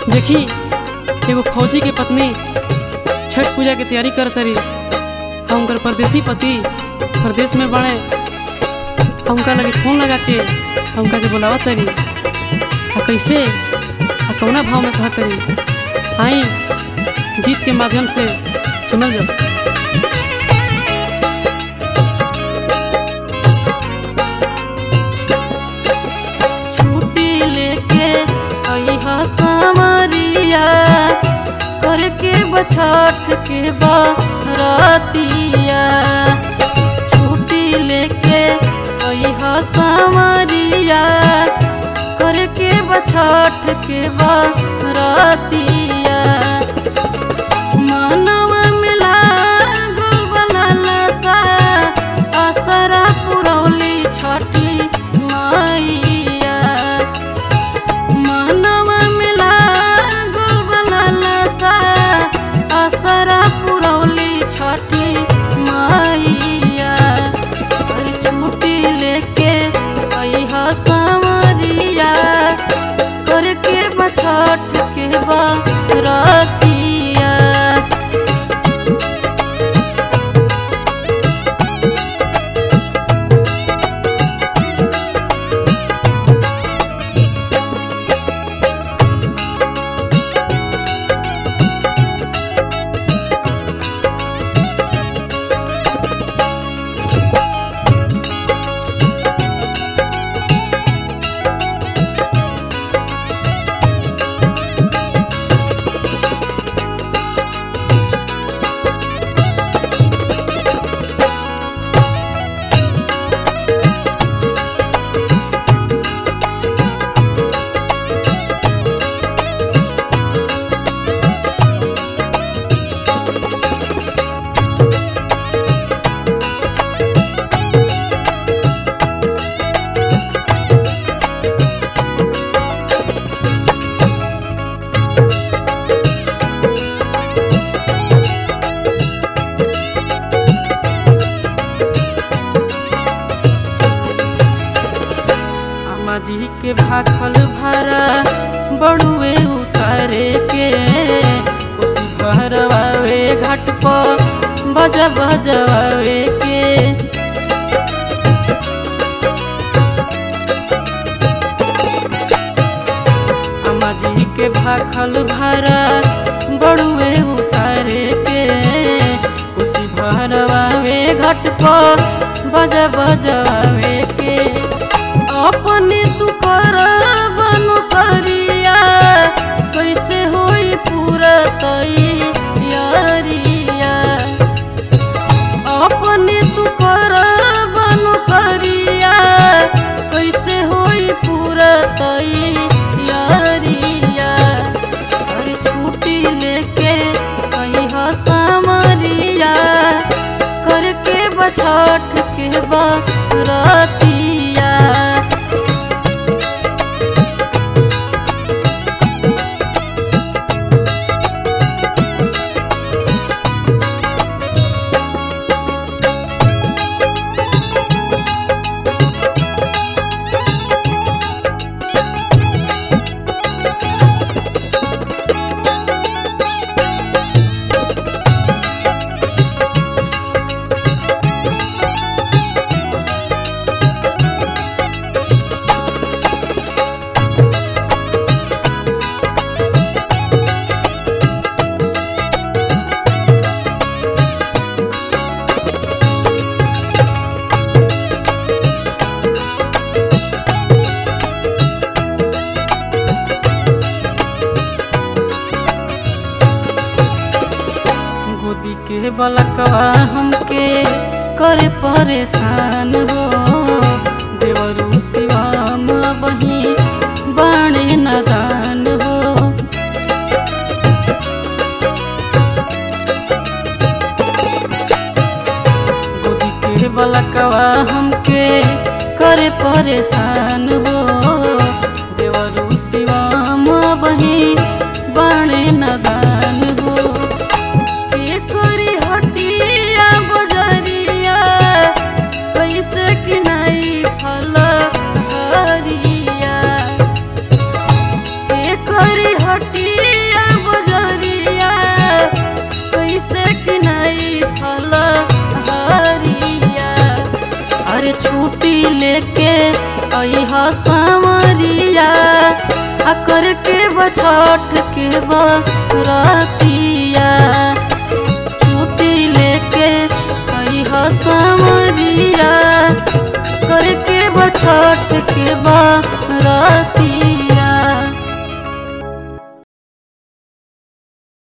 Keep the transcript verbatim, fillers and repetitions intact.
देखी एगो फौजी के पत्नी छठ पूजा के तैयारी करत रही। हम उनकर परदेसी पति प्रदेश में बड़े, हमका लगे फोन लगा के हमका के बुलावत रही। आ कैसे आ कौना भाव में कहत रही, आई गीत के माध्यम से सुनल जाओ। सामरिया करके बछठ के बरतिया, छुट्टी लेके अइहा सामरिया करके बछठ के बरतिया। मानव मिला गल बनल सा असरा पुरौली छठी मैया। मानव मिला गल बनल सा असरा पुरौली छठी मैया। छुट्टी लेके अइहा सामरिया करके बछठ के बरतिया। जी के भाखल भरा बड़ुए उतारे के, कोसी भरवावे घाट पर बजा बजवावे के। अम्मा जी के भाखल भरा बड़ुए उतारे के, कोसी भरवावे घाट पर बजा बजवावे के। अपने तू कर बनु करिया कैसे होई पूरा तैयारिया। अपने तू कर बनु करिया कैसे होई पूरा तैयारिया। अरे छुट्टी लेके अइहा सामरिया करके बछठ के बरतिया। गोदी के बलकवा हमके करे परेशान हो, देवरू शिवाम बही बाणे नदान हो। गोदी के बलकवा हमके करे परेशान हो, देवरू शिवाम बही बाणे नदान हो। हटिया बजरिया कैसे किनाई फल हरिया, करी हटिया छुट्टी लेके अइहा सामरिया आ करके बछठ के बरतिया छुट्टी लेके अइहा सामरिया करके बछठ के बरतिया।